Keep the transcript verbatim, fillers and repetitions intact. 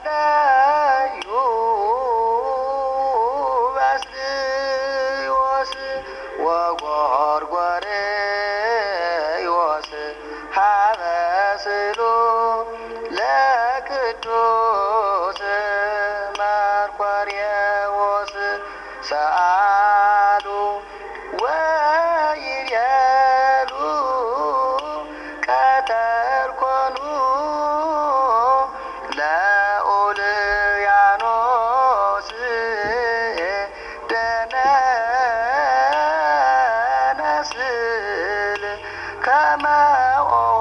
ነዩ ባስልዮስ ወጎርጎርዮስ ሀበስሎ ለቅዱስ መርቆሬዎስ ሰአሉ ወይቤሉ ቀተልኮኑ ለኦልያኖስ ደነነስል ከመ